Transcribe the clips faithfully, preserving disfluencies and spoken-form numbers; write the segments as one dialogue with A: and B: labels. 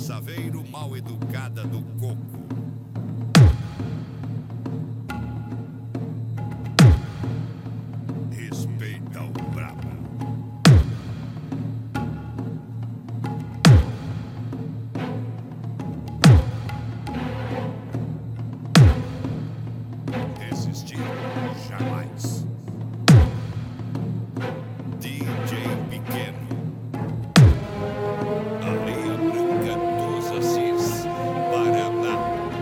A: Saveiro mal educada do coco. Respeita o brabo. Resistir jamais. D J Pequeno. Areia Branca dos Assis, Paraná.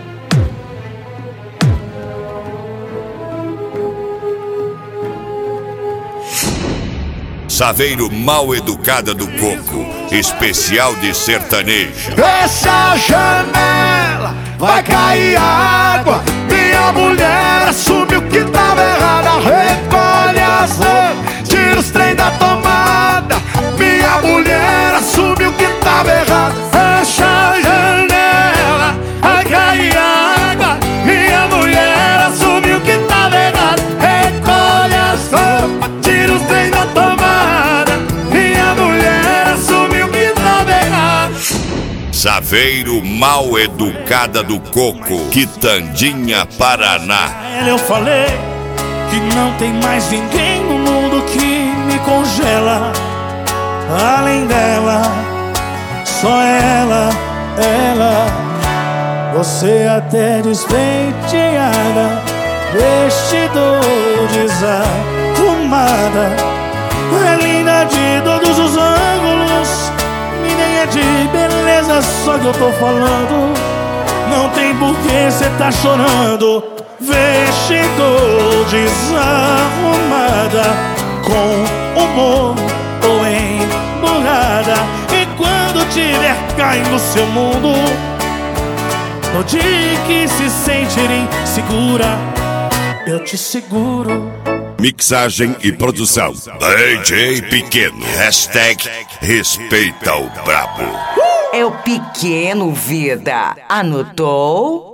A: Saveiro mal educada do coco, especial de sertanejo.
B: Fecha a janela, vai cair água. Minha mulher assumiu que tava errada. Recolhe as roupas, tira os trem da tomada. Minha mulher assumiu que tava errada. Fecha a janela, vai cair água. Minha mulher assumiu que tava errada. Recolhe as roupas, tira os trem da tomada. Minha mulher assumiu que tava errada.
A: Saveiro mal educada do coco, Quitandinha, Paraná.
B: Eu falei que não tem mais ninguém no mundo que me congela. Além dela, só ela, ela. Você até despenteada, vestido desarrumada. É linda de todos os ângulos, e nem é de beleza só que eu tô falando. Não tem por que cê tá chorando. Vestido desarrumada, com humor ou emburrada. E quando tiver caindo seu mundo, no dia que se sentir insegura, eu te seguro.
A: Mixagem e produção, D J Pequeno. Hashtag respeita o brabo.
C: É o Pequeno, vida. Anotou?